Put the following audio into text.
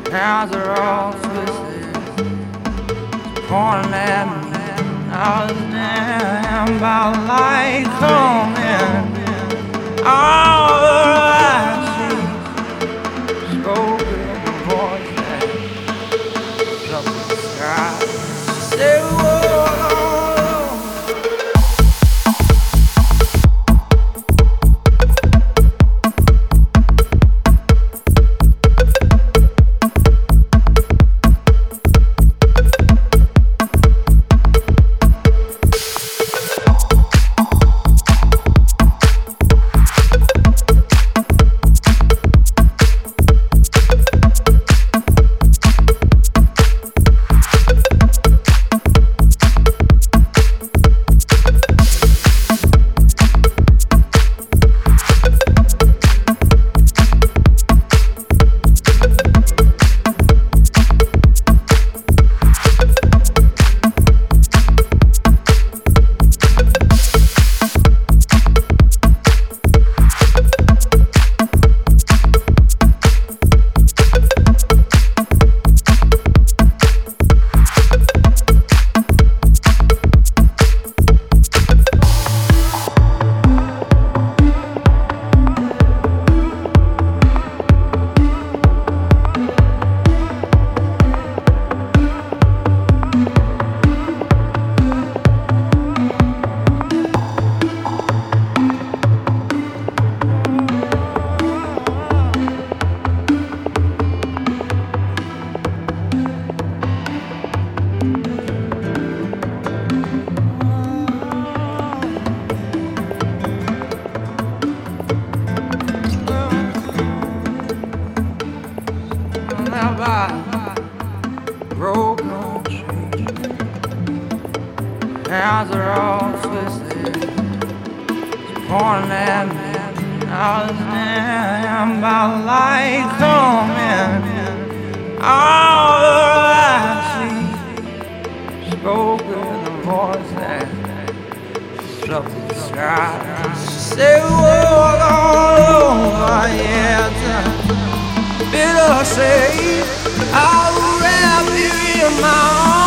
Hands are all twisted, pointing at me. I was damn about light coming. All I see spoke in a voice that struck the sky. She said, "Whoa." Broken chains, hands are all twisted, pointing at me. I was damn about light coming. All I see spoke in a voice that struck the sky. She said, "Walk all over, yeah, bitter shade. I'll wrap you in my arms.